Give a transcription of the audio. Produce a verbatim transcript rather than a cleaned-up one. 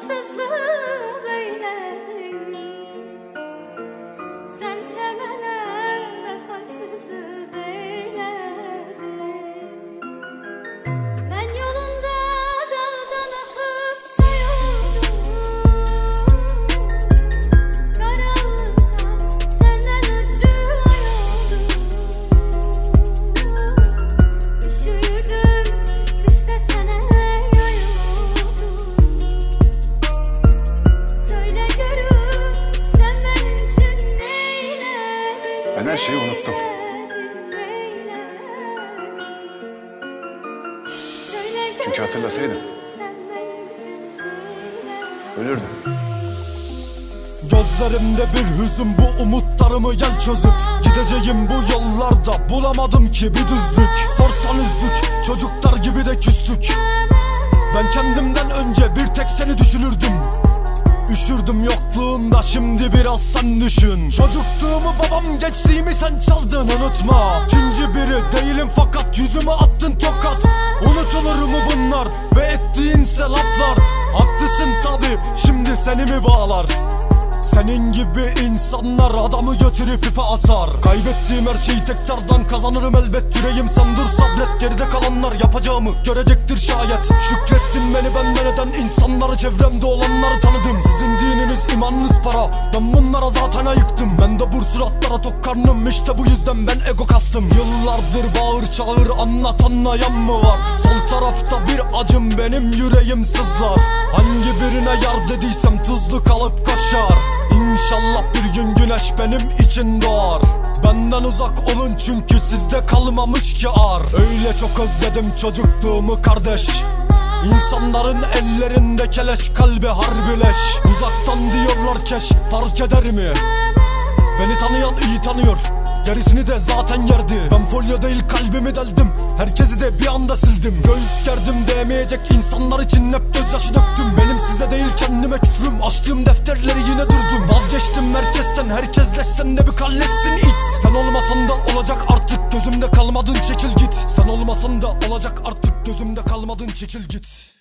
vefasızlık eyledin. Sen sevene vefasızlık eyledin. Ben yolunda dağdan akıp sayıldım. Karanlıkta senden ötürü ayıldım. Üşürdüm işte sana yayıldım. Söyle görüm sen benim için neyledin? Ben her şeyi unuttum. Çünkü hatırlasaydım ölürdüm. Gözlerimde bir hüzün, bu umutlarımı gel çözüp gideceğim bu yollarda, bulamadım ki bir düzlük. Sorsan üzdük, çocuklar gibi de küstük. Ben kendimden önce bir tek seni düşünürdüm. Üşürdüm yokluğumda, şimdi biraz sen düşün. Çocukluğumu babam, gençliğimi sen çaldın, unutma. İkinci biri değilim fakat yüzüme attın tokat. Unutulur mu bunlar ve ettiğinse laflar? Haklısın tabi, şimdi seni mi bağlar? Senin gibi insanlar adamı götürüp ipe asar. Kaybettiğim her şeyi tekrardan kazanırım elbet. Yüreğim sen dur sabret, geride kalanlar yapacağımı görecektir şayet. Şükrettin beni benden eden insanları, çevremde olanları tanıdım. Sizin dininiz imanınız para, ben bunlara zaten ayıktım. Ben de bu suratlara tok karnım, işte bu yüzden ben ego kastım. Yıllardır bağır çağır anlat, anlayan mı var? Sol tarafta bir acım, benim yüreğim sızlar. Hangi birine yar dediysem tuzlu kalıp kaşar. İnşallah bir gün güneş benim için doğar. Benden uzak olun çünkü sizde kalmamış ki ar. Öyle çok özledim çocukluğumu kardeş. İnsanların ellerinde keleş, kalbi harbi leş. Uzaktan diyorlar keş, fark eder mi? Beni tanıyan iyi tanıyor, gerisini de zaten yerdi. Ben folyo değil kalbimi deldim, herkesi de bir anda sildim. Göğüs gerdim değmeyecek insanlar için hep gözyaşı döktüm. Benim size değil kendime küfrüm, açtığım defterleri yine durdum. Vazgeçtim herkesten, herkes leşsen de bir kalleşsin it. Sen olmasan da olacak artık, gözümde kalmadın çekil git. Sen olmasan da olacak artık, gözümde kalmadın çekil git.